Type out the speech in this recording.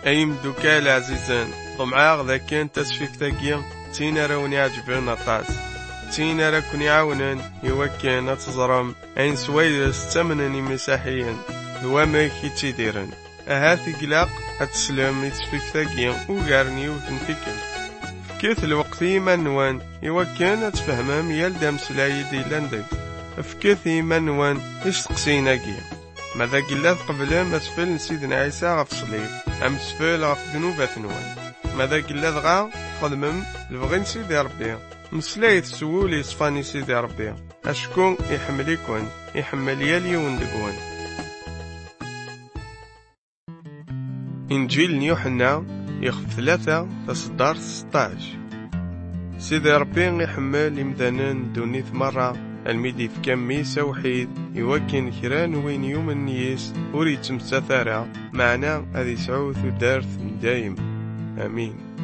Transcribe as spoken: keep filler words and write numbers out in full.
أيم دوكا العزيزان طمعاغ ذا كان تسفيك تاقيا تينا راوني عجبين أطاس تينا راكن يعاونن يوكين تزرم أين سويدس تمنني مساحيا هو ماكي تيديرن أهاتي قلاق أتسلم يتسفيك تاقيا وقارني وتنتكل فكيث الوقت يمنوان يوكين أتفهمام يلدم سلاي دي لندك فكيث يمنوان يستقسينا قيا ماذا قلت قبل ما سفل سيدنا عيسى غف صليب أم سفل غف ذنوبة نوان ماذا قلت غا خدمم لبغين سيدي ربي مسلايت سوولي صفاني سيدي ربي أشكون يحمليكون يحمل يالي وندقون. إنجيل يوحنا يخف ثلاثة تصدر ستاش. سيدي ربي يحمل إمدانن دونيث مرة الميدي في كم ميسا وحيد يوكن كران وين يوم النيس وريت مستثارة معنا هذه سعوث ودارث دايم. آمين.